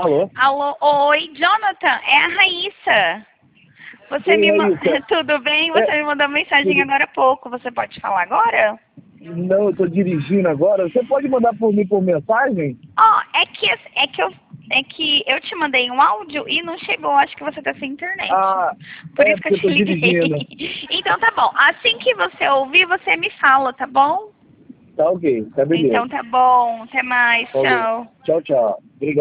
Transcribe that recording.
Alô? Alô, oi, Jonathan, é a Raíssa. Você Oi, me Raíssa. Tudo bem? Você me mandou mensagem Tudo... agora há pouco. Você pode falar agora? Não, eu estou dirigindo agora. Você pode mandar por mim por mensagem? Ó, é que eu te mandei um áudio e não chegou. Acho que você tá sem internet. Ah, Por é isso que eu porque eu te estou liguei. dirigindo. Então tá bom. Assim que você ouvir, você me fala, tá bom? Tá ok, tá beleza. Então tá bom. Até mais. Falou. Tchau. Tchau, tchau. Obrigado.